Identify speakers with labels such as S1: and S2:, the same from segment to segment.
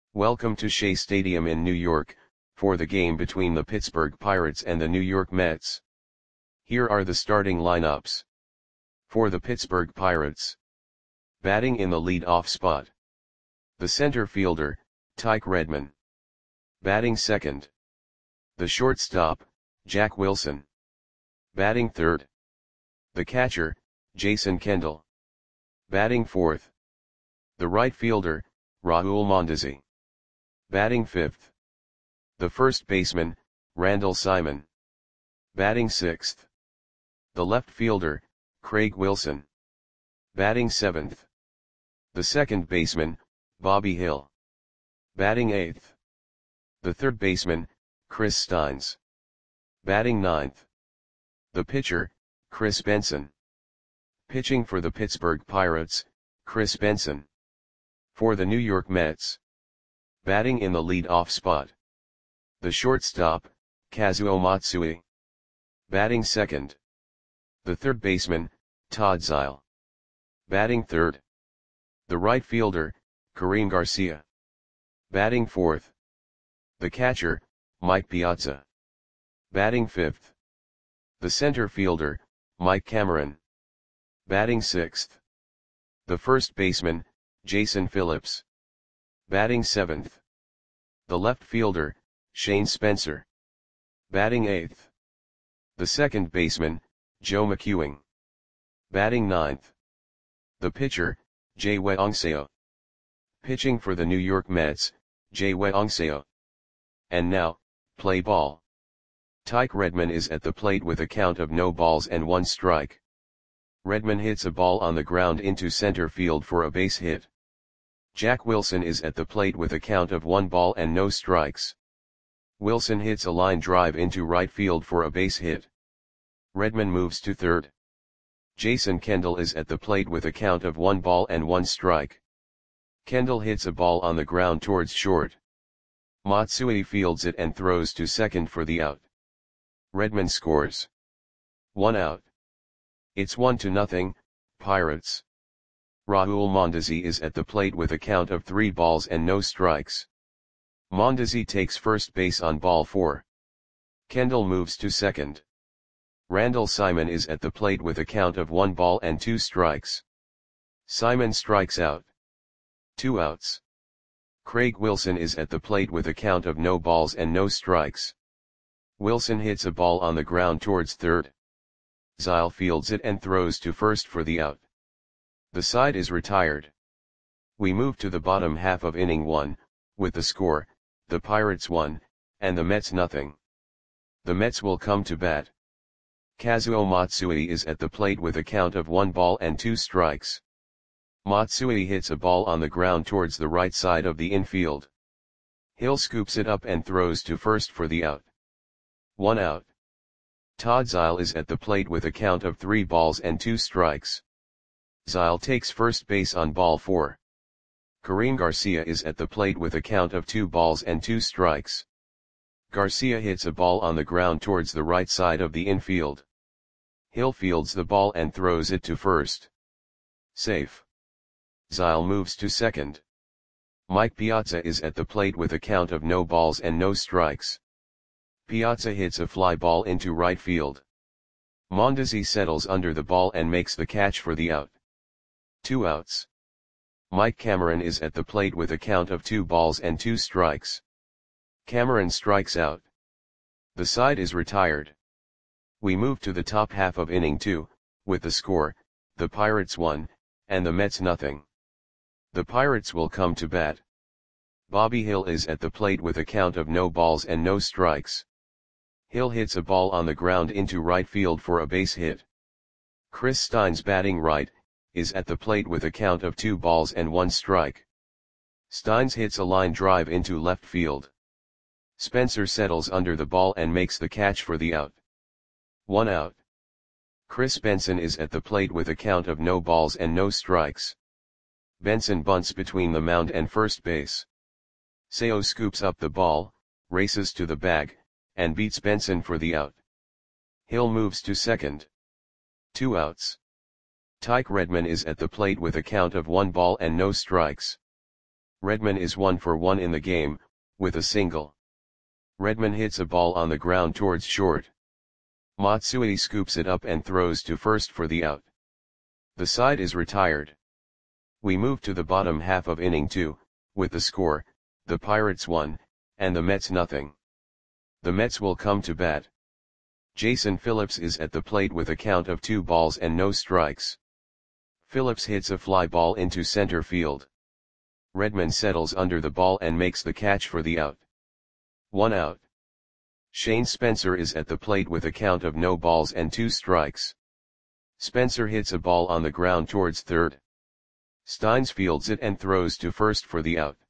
S1: Welcome to Shea Stadium in New York, for the game between the Pittsburgh Pirates and the New York Mets. Here are the starting lineups. For the Pittsburgh Pirates. Batting in the lead-off spot. The center fielder, Tyke Redmond. Batting second. The shortstop, Jack Wilson. Batting third. The catcher, Jason Kendall. Batting fourth. The right fielder, Raul Mondesi. Batting fifth. The first baseman, Randall Simon. Batting sixth. The left fielder, Craig Wilson. Batting seventh. The second baseman, Bobby Hill. Batting eighth. The third baseman, Chris Steins. Batting ninth. The pitcher, Chris Benson. Pitching for the Pittsburgh Pirates, Chris Benson. For the New York Mets. Batting in the lead-off spot. The shortstop, Kazuo Matsui. Batting second. The third baseman, Todd Zeile. Batting third. The right fielder, Karim Garcia. Batting fourth. The catcher, Mike Piazza. Batting fifth. The center fielder, Mike Cameron. Batting sixth. The first baseman, Jason Phillips. Batting seventh. The left fielder, Shane Spencer. Batting eighth. The second baseman, Joe McEwing. Batting ninth. The pitcher, Jay-Wei Onseo. Pitching for the New York Mets, Jay-Wei Onseo. And now, play ball. Tyke Redmond is at the plate with a count of no balls and one strike. Redmond hits a ball on the ground into center field for a base hit. Jack Wilson is at the plate with a count of 1 ball and no strikes. Wilson hits a line drive into right field for a base hit. Redmond moves to third. Jason Kendall is at the plate with a count of 1 ball and 1 strike. Kendall hits a ball on the ground towards short. Matsui fields it and throws to second for the out. Redmond scores. 1 out. It's 1-0, Pirates. Raul Mondesi is at the plate with a count of 3 balls and no strikes. Mondesi takes first base on ball 4. Kendall moves to second. Randall Simon is at the plate with a count of 1 ball and 2 strikes. Simon strikes out. 2 outs. Craig Wilson is at the plate with a count of no balls and no strikes. Wilson hits a ball on the ground towards third. Zeile fields it and throws to first for the out. The side is retired. We move to the bottom half of inning 1, with the score, the Pirates 1, and the Mets nothing. The Mets will come to bat. Kazuo Matsui is at the plate with a count of 1 ball and 2 strikes. Matsui hits a ball on the ground towards the right side of the infield. Hill scoops it up and throws to first for the out. 1 out. Todd Zeile is at the plate with a count of 3 balls and 2 strikes. Zeile takes first base on ball 4. Karim Garcia is at the plate with a count of 2 balls and 2 strikes. Garcia hits a ball on the ground towards the right side of the infield. Hill fields the ball and throws it to first. Safe. Zeile moves to second. Mike Piazza is at the plate with a count of no balls and no strikes. Piazza hits a fly ball into right field. Mondesi settles under the ball and makes the catch for the out. 2 outs. Mike Cameron is at the plate with a count of 2 balls and 2 strikes. Cameron strikes out. The side is retired. We move to the top half of inning 2, with the score, the Pirates 1, and the Mets nothing. The Pirates will come to bat. Bobby Hill is at the plate with a count of no balls and no strikes. Hill hits a ball on the ground into right field for a base hit. Chris Steins, batting right, is at the plate with a count of 2 balls and 1 strike. Steins hits a line drive into left field. Spencer settles under the ball and makes the catch for the out. 1 out. Chris Benson is at the plate with a count of no balls and no strikes. Benson bunts between the mound and first base. Seo scoops up the ball, races to the bag, and beats Benson for the out. Hill moves to second. 2 outs. Tyke Redmond is at the plate with a count of 1 ball and no strikes. Redman is 1 for 1 in the game, with a single. Redman hits a ball on the ground towards short. Matsui scoops it up and throws to first for the out. The side is retired. We move to the bottom half of inning 2, with the score, the Pirates 1, and the Mets nothing. The Mets will come to bat. Jason Phillips is at the plate with a count of 2 balls and no strikes. Phillips hits a fly ball into center field. Redman settles under the ball and makes the catch for the out. 1 out. Shane Spencer is at the plate with a count of no balls and 2 strikes. Spencer hits a ball on the ground towards third. Steins fields it and throws to first for the out.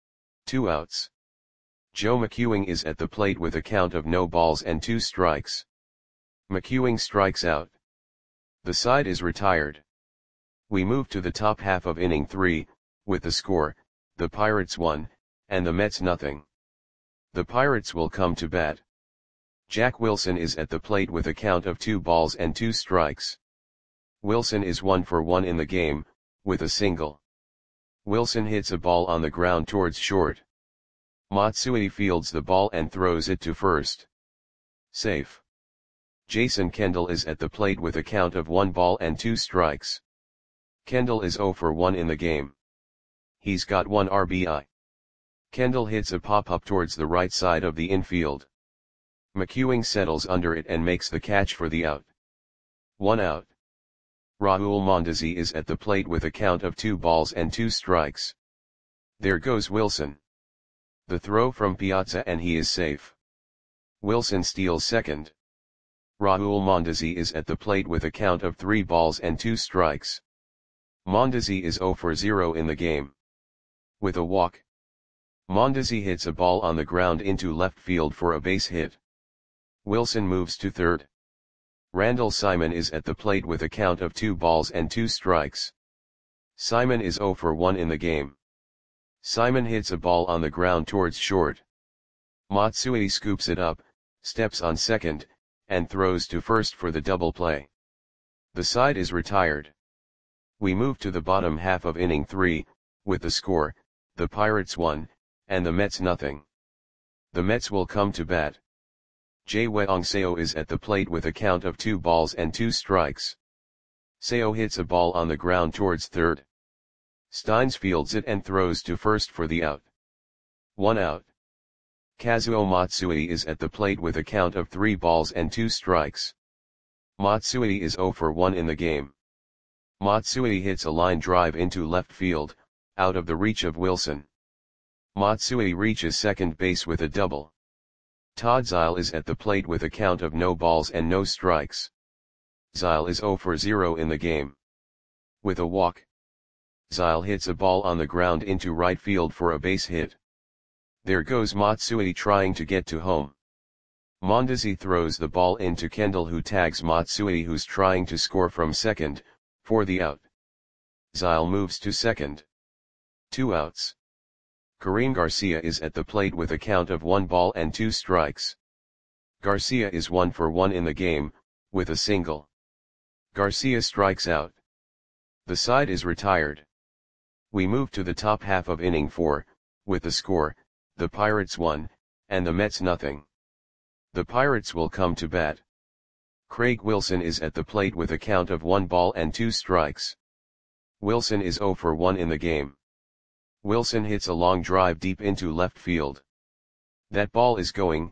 S1: 2 outs. Joe McEwing is at the plate with a count of no balls and 2 strikes. McEwing strikes out. The side is retired. We move to the top half of inning 3, with the score, the Pirates 1, and the Mets nothing. The Pirates will come to bat. Jack Wilson is at the plate with a count of 2 balls and 2 strikes. Wilson is 1 for 1 in the game, with a single. Wilson hits a ball on the ground towards short. Matsui fields the ball and throws it to first. Safe. Jason Kendall is at the plate with a count of 1 ball and 2 strikes. Kendall is 0 for 1 in the game. He's got 1 RBI. Kendall hits a pop-up towards the right side of the infield. McEwing settles under it and makes the catch for the out. 1 out. Raul Mondesi is at the plate with a count of 2 balls and 2 strikes. There goes Wilson. The throw from Piazza and he is safe. Wilson steals second. Raul Mondesi is at the plate with a count of 3 balls and 2 strikes. Mondesi is 0 for 0 in the game. With a walk. Mondesi hits a ball on the ground into left field for a base hit. Wilson moves to third. Randall Simon is at the plate with a count of 2 balls and 2 strikes. Simon is 0 for 1 in the game. Simon hits a ball on the ground towards short. Matsui scoops it up, steps on second, and throws to first for the double play. The side is retired. We move to the bottom half of inning 3, with the score, the Pirates 1, and the Mets nothing. The Mets will come to bat. Jae-Weong Seo is at the plate with a count of 2 balls and 2 strikes. Seo hits a ball on the ground towards third. Steins fields it and throws to first for the out. 1 out. Kazuo Matsui is at the plate with a count of 3 balls and 2 strikes. Matsui is 0 for 1 in the game. Matsui hits a line drive into left field, out of the reach of Wilson. Matsui reaches second base with a double. Todd Zeile is at the plate with a count of no balls and no strikes. Zeile is 0 for 0 in the game. With a walk. Zeile hits a ball on the ground into right field for a base hit. There goes Matsui trying to get to home. Mondesi throws the ball into Kendall who tags Matsui who's trying to score from second, for the out. Zeile moves to second. 2 outs. Kareem Garcia is at the plate with a count of 1 ball and 2 strikes. Garcia is 1 for 1 in the game, with a single. Garcia strikes out. The side is retired. We move to the top half of inning 4, with the score, the Pirates 1, and the Mets nothing. The Pirates will come to bat. Craig Wilson is at the plate with a count of 1 ball and 2 strikes. Wilson is 0 for 1 in the game. Wilson hits a long drive deep into left field. That ball is gone.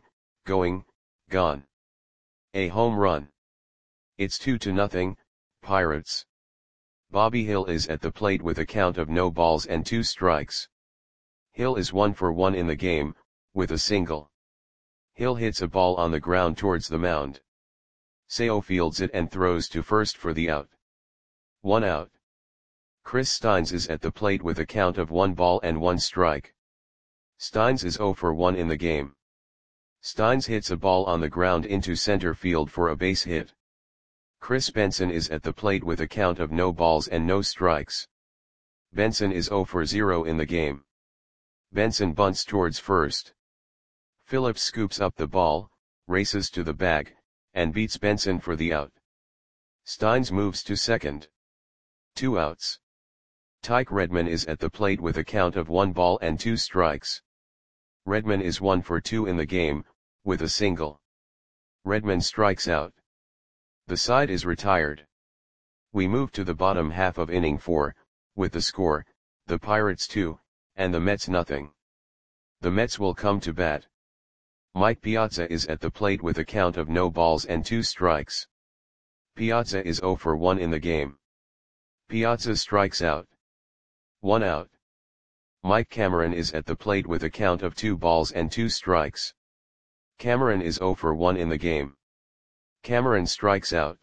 S1: A home run. It's 2-0, Pirates. Bobby Hill is at the plate with a count of no balls and 2 strikes. Hill is 1 for 1 in the game, with a single. Hill hits a ball on the ground towards the mound. Seo fields it and throws to first for the out. 1 out. Chris Steins is at the plate with a count of 1 ball and 1 strike. Steins is 0 for 1 in the game. Steins hits a ball on the ground into center field for a base hit. Chris Benson is at the plate with a count of no balls and no strikes. Benson is 0 for 0 in the game. Benson bunts towards first. Phillips scoops up the ball, races to the bag, and beats Benson for the out. Steins moves to second. 2 outs. Tyke Redman is at the plate with a count of 1 ball and 2 strikes. Redman is 1 for 2 in the game, with a single. Redman strikes out. The side is retired. We move to the bottom half of inning 4, with the score, the Pirates 2, and the Mets nothing. The Mets will come to bat. Mike Piazza is at the plate with a count of no balls and 2 strikes. Piazza is 0 for 1 in the game. Piazza strikes out. 1 out. Mike Cameron is at the plate with a count of 2 balls and 2 strikes. Cameron is 0 for 1 in the game. Cameron strikes out.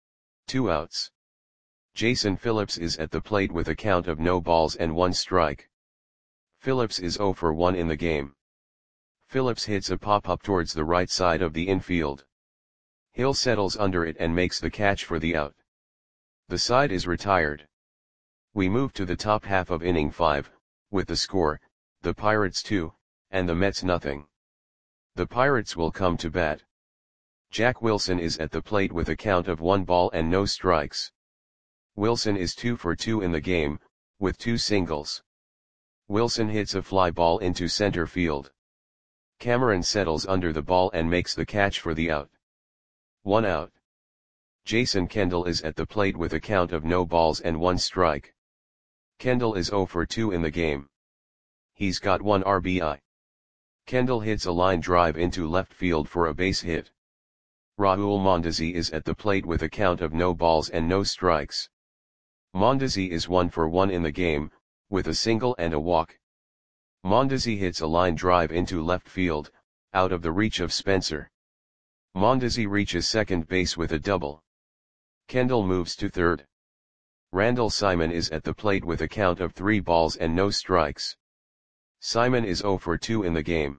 S1: 2 outs. Jason Phillips is at the plate with a count of no balls and 1 strike. Phillips is 0 for 1 in the game. Phillips hits a pop-up towards the right side of the infield. Hill settles under it and makes the catch for the out. The side is retired. We move to the top half of inning 5, with the score, the Pirates 2, and the Mets nothing. The Pirates will come to bat. Jack Wilson is at the plate with a count of 1 ball and no strikes. Wilson is 2 for 2 in the game, with 2 singles. Wilson hits a fly ball into center field. Cameron settles under the ball and makes the catch for the out. 1 out. Jason Kendall is at the plate with a count of no balls and 1 strike. Kendall is 0 for 2 in the game. He's got 1 RBI. Kendall hits a line drive into left field for a base hit. Raul Mondesi is at the plate with a count of no balls and no strikes. Mondesi is 1 for 1 in the game, with a single and a walk. Mondesi hits a line drive into left field, out of the reach of Spencer. Mondesi reaches second base with a double. Kendall moves to third. Randall Simon is at the plate with a count of 3 balls and no strikes. Simon is 0 for 2 in the game.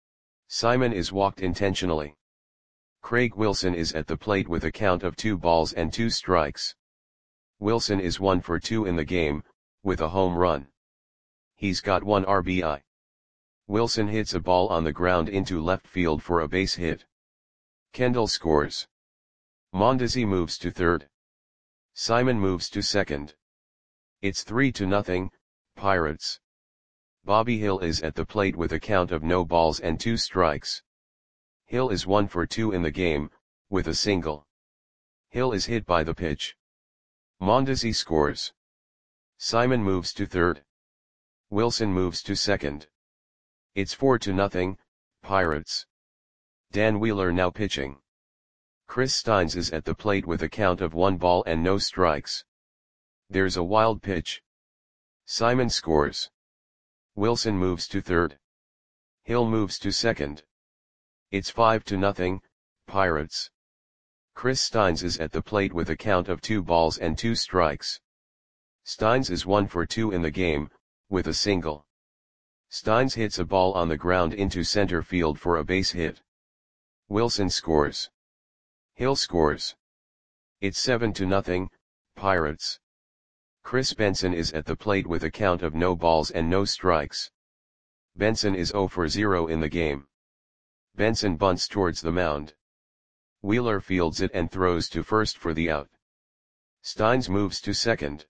S1: Simon is walked intentionally. Craig Wilson is at the plate with a count of 2 balls and 2 strikes. Wilson is 1 for 2 in the game, with a home run. He's got 1 RBI. Wilson hits a ball on the ground into left field for a base hit. Kendall scores. Mondesi moves to third. Simon moves to second. It's 3-0, Pirates. Bobby Hill is at the plate with a count of no balls and 2 strikes. Hill is 1 for 2 in the game, with a single. Hill is hit by the pitch. Mondesi scores. Simon moves to third. Wilson moves to second. It's 4-0, Pirates. Dan Wheeler now pitching. Chris Steins is at the plate with a count of 1 ball and no strikes. There's a wild pitch. Simon scores. Wilson moves to third. Hill moves to second. It's 5-0, Pirates. Chris Steins is at the plate with a count of 2 balls and 2 strikes. Steins is 1 for 2 in the game, with a single. Steins hits a ball on the ground into center field for a base hit. Wilson scores. Hill scores. It's 7-0, Pirates. Chris Benson is at the plate with a count of no balls and no strikes. Benson is 0 for 0 in the game. Benson bunts towards the mound. Wheeler fields it and throws to first for the out. Steins moves to second.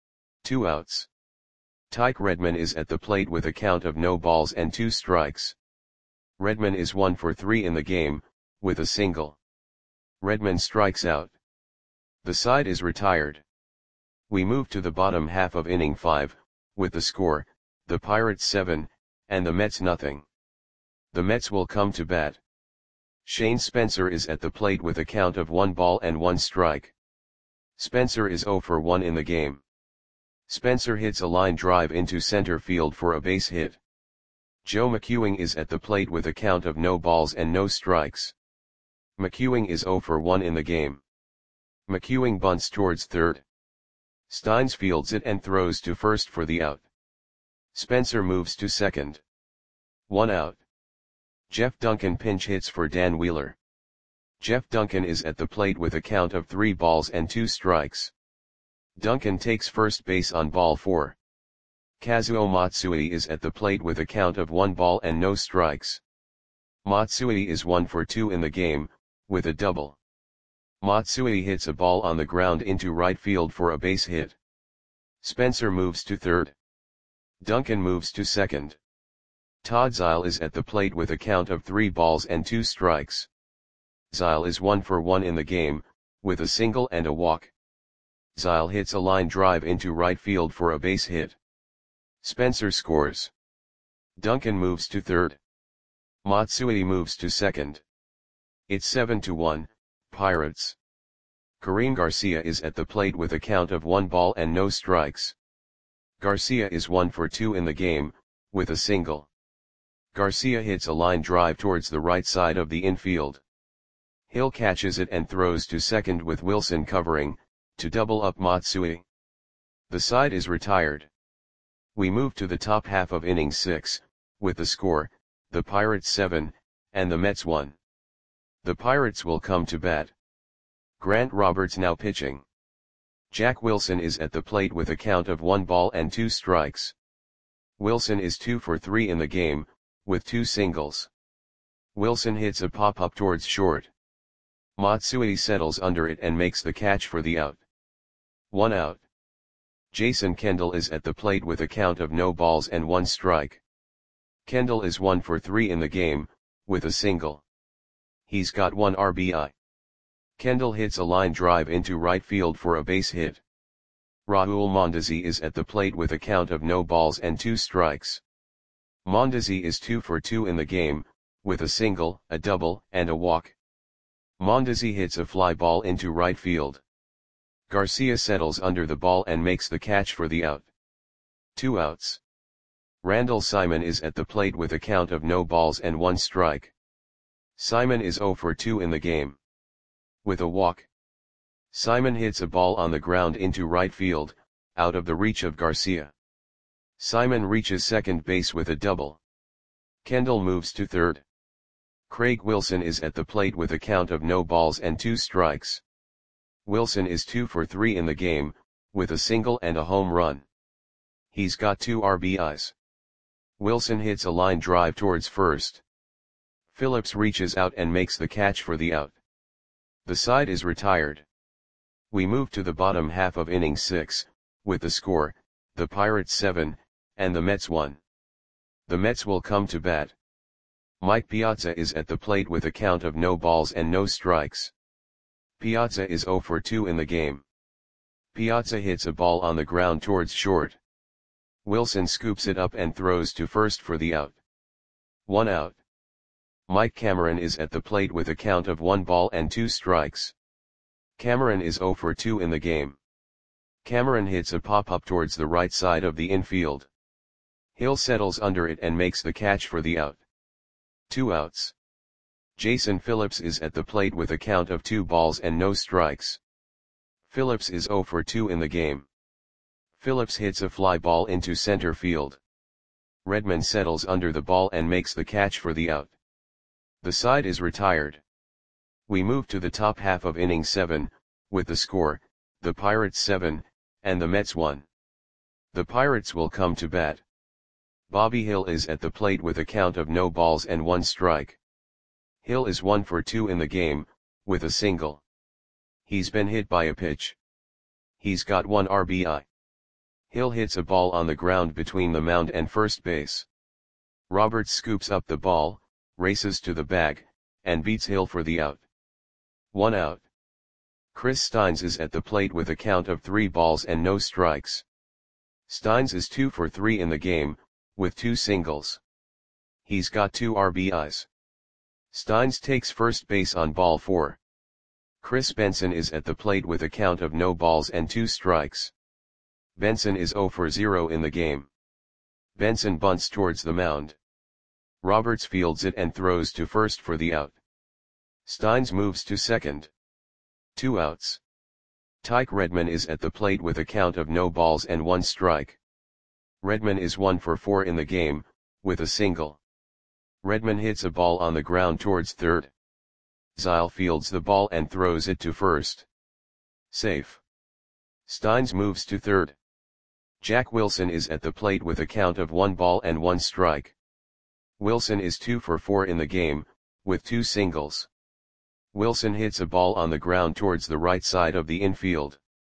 S1: 2 outs. Tyke Redman is at the plate with a count of no balls and 2 strikes. Redman is 1 for 3 in the game, with a single. Redman strikes out. The side is retired. We move to the bottom half of inning 5, with the score, the Pirates 7, and the Mets nothing. The Mets will come to bat. Shane Spencer is at the plate with a count of 1 ball and 1 strike. Spencer is 0 for 1 in the game. Spencer hits a line drive into center field for a base hit. Joe McEwing is at the plate with a count of no balls and no strikes. McEwing is 0 for 1 in the game. McEwing bunts towards third. Steins fields it and throws to first for the out. Spencer moves to second. 1 out. Jeff Duncan pinch hits for Dan Wheeler. Jeff Duncan is at the plate with a count of 3 balls and 2 strikes. Duncan takes first base on ball 4. Kazuo Matsui is at the plate with a count of 1 ball and no strikes. Matsui is 1 for 2 in the game, with a double. Matsui hits a ball on the ground into right field for a base hit. Spencer moves to third. Duncan moves to second. Todd Zile is at the plate with a count of 3 balls and 2 strikes. Zile is 1 for 1 in the game, with a single and a walk. Zile hits a line drive into right field for a base hit. Spencer scores. Duncan moves to third. Matsui moves to second. It's 7-1, Pirates. Karim Garcia is at the plate with a count of 1 ball and no strikes. Garcia is 1 for 2 in the game, with a single. Garcia hits a line drive towards the right side of the infield. Hill catches it and throws to second with Wilson covering, to double up Matsui. The side is retired. We move to the top half of inning 6, with the score, the Pirates 7, and the Mets 1. The Pirates will come to bat. Grant Roberts now pitching. Jack Wilson is at the plate with a count of 1 ball and 2 strikes. Wilson is 2 for 3 in the game, with 2 singles. Wilson hits a pop-up towards short. Matsui settles under it and makes the catch for the out. 1 out. Jason Kendall is at the plate with a count of no balls and 1 strike. Kendall is 1 for 3 in the game, with a single. He's got 1 RBI. Kendall hits a line drive into right field for a base hit. Raul Mondesi is at the plate with a count of no balls and 2 strikes. Mondesi is 2 for 2 in the game, with a single, a double, and a walk. Mondesi hits a fly ball into right field. Garcia settles under the ball and makes the catch for the out. 2 outs. Randall Simon is at the plate with a count of no balls and 1 strike. Simon is 0 for 2 in the game. With a walk. Simon hits a ball on the ground into right field, out of the reach of Garcia. Simon reaches second base with a double. Kendall moves to third. Craig Wilson is at the plate with a count of no balls and 2 strikes. Wilson is 2 for 3 in the game, with a single and a home run. He's got 2 RBIs. Wilson hits a line drive towards first. Phillips reaches out and makes the catch for the out. The side is retired. We move to the bottom half of inning 6, with the score, the Pirates 7, and the Mets 1. The Mets will come to bat. Mike Piazza is at the plate with a count of no balls and no strikes. Piazza is 0 for 2 in the game. Piazza hits a ball on the ground towards short. Wilson scoops it up and throws to first for the out. 1 out. Mike Cameron is at the plate with a count of 1 ball and 2 strikes. Cameron is 0 for 2 in the game. Cameron hits a pop-up towards the right side of the infield. Hill settles under it and makes the catch for the out. 2 outs. Jason Phillips is at the plate with a count of 2 balls and no strikes. Phillips is 0 for 2 in the game. Phillips hits a fly ball into center field. Redman settles under the ball and makes the catch for the out. The side is retired. We move to the top half of inning 7, with the score, the Pirates 7, and the Mets 1. The Pirates will come to bat. Bobby Hill is at the plate with a count of no balls and 1 strike. Hill is 1 for 2 in the game, with a single. He's been hit by a pitch. He's got 1 RBI. Hill hits a ball on the ground between the mound and first base. Roberts scoops up the ball, races to the bag, and beats Hill for the out. 1 out. Chris Steins is at the plate with a count of 3 balls and no strikes. Steins is 2 for 3 in the game, with 2 singles. He's got 2 RBIs. Steins takes first base on ball 4. Chris Benson is at the plate with a count of no balls and 2 strikes. Benson is 0 for 0 in the game. Benson bunts towards the mound. Roberts fields it and throws to first for the out. Steins moves to second. 2 outs. Tyke Redman is at the plate with a count of no balls and 1 strike. Redman is 1 for 4 in the game, with a single. Redman hits a ball on the ground towards third. Zile fields the ball and throws it to first. Safe. Steins moves to third. Jack Wilson is at the plate with a count of 1 ball and 1 strike. Wilson is 2 for 4 in the game, with 2 singles. Wilson hits a ball on the ground towards the right side of the infield.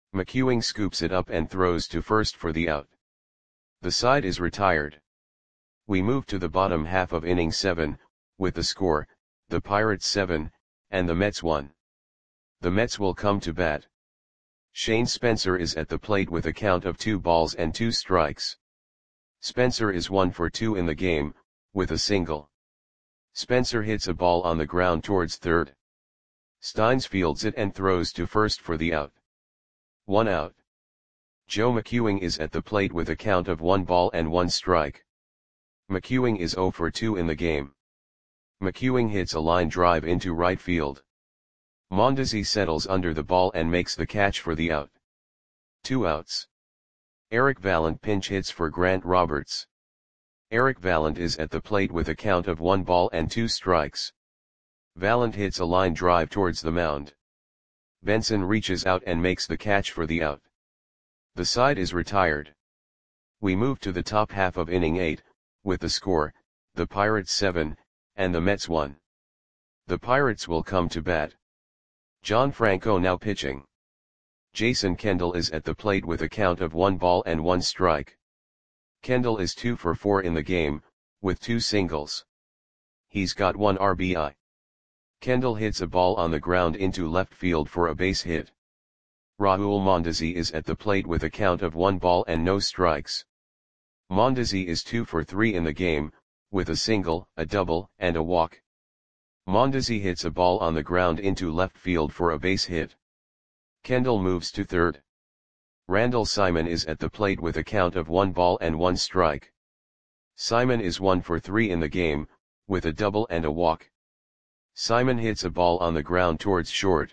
S1: McEwing scoops it up and throws to first for the out. The side is retired. We move to the bottom half of inning 7, with the score, the Pirates 7, and the Mets 1. The Mets will come to bat. Shane Spencer is at the plate with a count of 2 balls and 2 strikes. Spencer is 1 for 2 in the game, with a single. Spencer hits a ball on the ground towards third. Steins fields it and throws to first for the out. 1 out. Joe McEwing is at the plate with a count of 1 ball and 1 strike. McEwing is 0 for 2 in the game. McEwing hits a line drive into right field. Mondesi settles under the ball and makes the catch for the out. 2 outs. Eric Vallant pinch hits for Grant Roberts. Eric Vallant is at the plate with a count of 1 ball and 2 strikes. Vallant hits a line drive towards the mound. Benson reaches out and makes the catch for the out. The side is retired. We move to the top half of inning 8, with the score, the Pirates 7, and the Mets 1. The Pirates will come to bat. John Franco now pitching. Jason Kendall is at the plate with a count of 1 ball and 1 strike. Kendall is 2 for 4 in the game, with 2 singles. He's got 1 RBI. Kendall hits a ball on the ground into left field for a base hit. Raul Mondesi is at the plate with a count of 1 ball and no strikes. Mondesi is 2 for 3 in the game, with a single, a double, and a walk. Mondesi hits a ball on the ground into left field for a base hit. Kendall moves to third. Randall Simon is at the plate with a count of 1 ball and 1 strike. Simon is 1 for 3 in the game, with a double and a walk. Simon hits a ball on the ground towards short.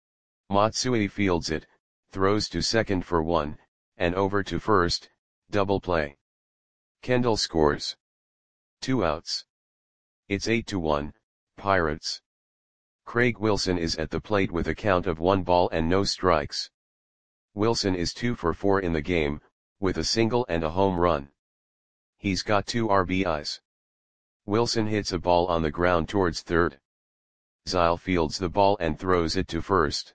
S1: Matsui fields it, throws to second for 1, and over to first, double play. Kendall scores. 2 outs. It's 8-1, Pirates. Craig Wilson is at the plate with a count of 1 ball and no strikes. Wilson is 2 for 4 in the game, with a single and a home run. He's got 2 RBIs. Wilson hits a ball on the ground towards third. Zile fields the ball and throws it to first.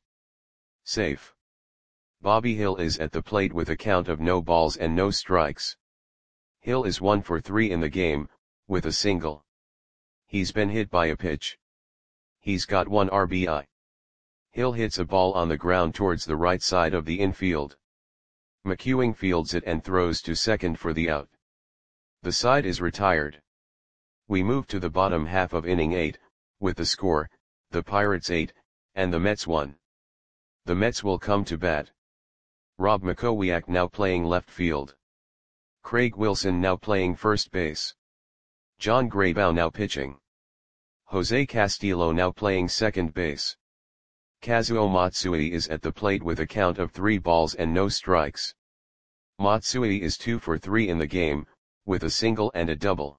S1: Safe. Bobby Hill is at the plate with a count of no balls and no strikes. Hill is 1 for 3 in the game, with a single. He's been hit by a pitch. He's got 1 RBI. Hill hits a ball on the ground towards the right side of the infield. McEwing fields it and throws to second for the out. The side is retired. We move to the bottom half of inning 8, with the score, the Pirates 8, and the Mets 1. The Mets will come to bat. Rob Makowiak now playing left field. Craig Wilson now playing first base. John Graybow now pitching. Jose Castillo now playing second base. Kazuo Matsui is at the plate with a count of 3 balls and no strikes. Matsui is 2 for 3 in the game, with a single and a double.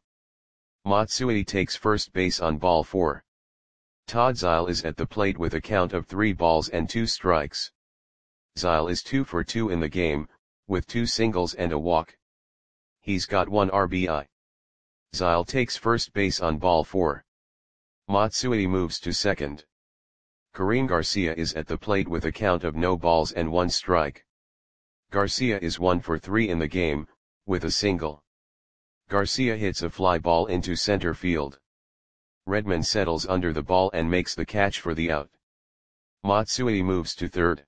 S1: Matsui takes first base on ball 4. Todd Zile is at the plate with a count of 3 balls and 2 strikes. Zile is 2 for 2 in the game, with 2 singles and a walk. He's got 1 RBI. Zile takes first base on ball 4. Matsui moves to second. Karim Garcia is at the plate with a count of no balls and 1 strike. Garcia is 1 for 3 in the game, with a single. Garcia hits a fly ball into center field. Redman settles under the ball and makes the catch for the out. Matsui moves to third.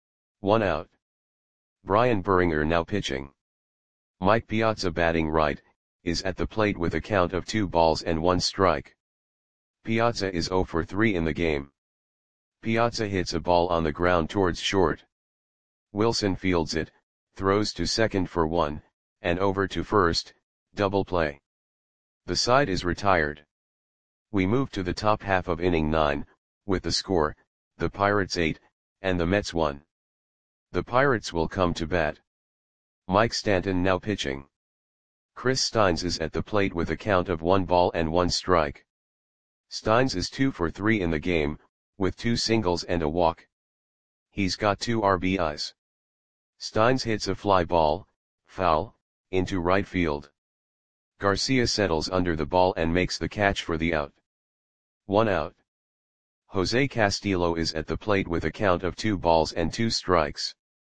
S1: 1 out. Brian Buringer now pitching. Mike Piazza batting right, is at the plate with a count of 2 balls and 1 strike. Piazza is 0 for 3 in the game. Piazza hits a ball on the ground towards short. Wilson fields it, throws to second for 1, and over to first, double play. The side is retired. We move to the top half of inning 9, with the score, the Pirates 8, and the Mets 1. The Pirates will come to bat. Mike Stanton now pitching. Chris Steins is at the plate with a count of 1 ball and 1 strike. Steins is 2 for 3 in the game, with 2 singles and a walk. He's got 2 RBIs. Steins hits a fly ball, foul, into right field. Garcia settles under the ball and makes the catch for the out. 1 out. Jose Castillo is at the plate with a count of 2 balls and 2 strikes.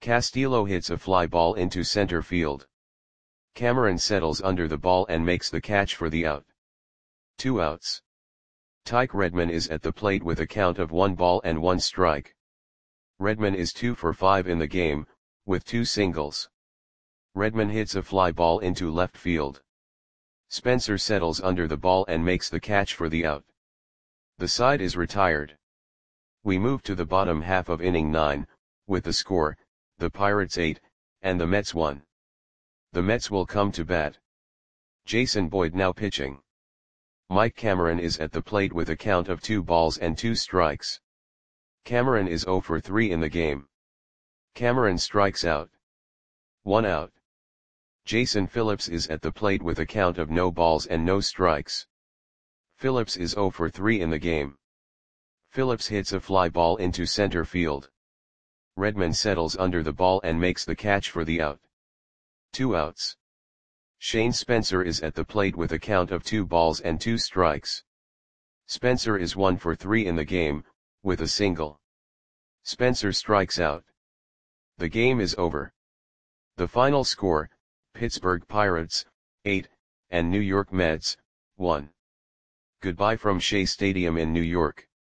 S1: Castillo hits a fly ball into center field. Cameron settles under the ball and makes the catch for the out. 2 outs. Tyke Redman is at the plate with a count of 1 ball and 1 strike. Redman is 2 for 5 in the game, with 2 singles. Redman hits a fly ball into left field. Spencer settles under the ball and makes the catch for the out. The side is retired. We move to the bottom half of inning 9, with the score, the Pirates 8, and the Mets 1. The Mets will come to bat. Jason Boyd now pitching. Mike Cameron is at the plate with a count of 2 balls and 2 strikes. Cameron is 0 for 3 in the game. Cameron strikes out. 1 out. Jason Phillips is at the plate with a count of no balls and no strikes. Phillips is 0 for 3 in the game. Phillips hits a fly ball into center field. Redman settles under the ball and makes the catch for the out. 2 outs. Shane Spencer is at the plate with a count of 2 balls and 2 strikes. Spencer is 1 for 3 in the game, with a single. Spencer strikes out. The game is over. The final score, Pittsburgh Pirates, 8, and New York Mets, 1. Goodbye from Shea Stadium in New York.